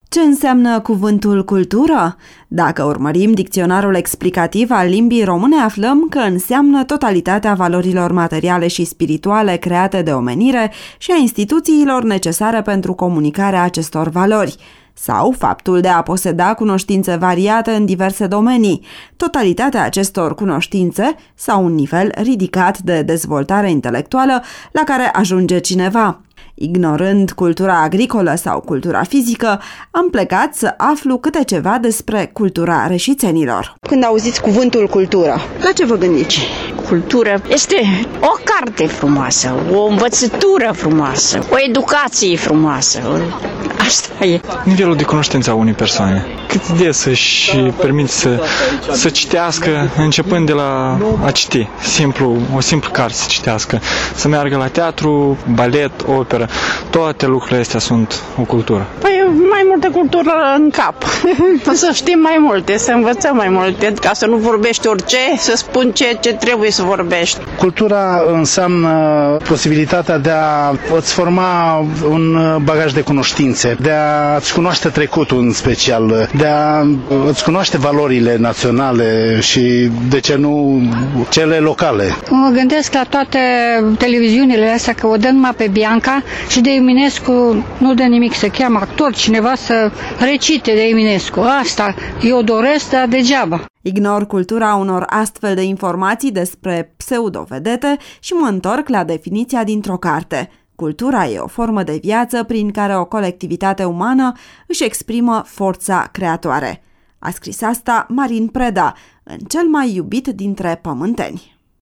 Ce înseamnă cuvântul cultură? Dacă urmărim dicționarul explicativ al limbii române, aflăm că înseamnă totalitatea valorilor materiale și spirituale create de omenire și a instituțiilor necesare pentru comunicarea acestor valori, sau faptul de a poseda cunoștințe variate în diverse domenii, totalitatea acestor cunoștințe sau un nivel ridicat de dezvoltare intelectuală la care ajunge cineva. Ignorând cultura agricolă sau cultura fizică, am plecat să aflu câte ceva despre cultura reșițenilor. Când auziți cuvântul cultură, la ce vă gândiți? Cultură este o carte frumoasă, o învățătură frumoasă, o educație frumoasă. Asta e. Nivelul de cunoștință a unei persoane. Cât de să-și permite să citească, începând de la a citi. O simplă carte să citească. Să meargă la teatru, balet, operă. Toate lucrurile astea sunt o cultură. Păi mai multă cultură în cap. Să știm mai multe, să învățăm mai multe, ca să nu vorbești orice, să spun ce trebuie să vorbești. Cultura înseamnă posibilitatea de a îți forma un bagaj de cunoștințe, de a îți cunoaște trecutul în special, de a îți cunoaște valorile naționale și, de ce nu, cele locale. Mă gândesc la toate televiziunile astea, că o dă numai pe Bianca și de Eminescu nu dă nimic, se cheamă actor, cineva să recite de Eminescu. Asta eu doresc, dar degeaba. Ignor cultura unor astfel de informații despre pseudovedete și mă întorc la definiția dintr-o carte. Cultura e o formă de viață prin care o colectivitate umană își exprimă forța creatoare. A scris asta Marin Preda, în cel mai iubit dintre pământeni.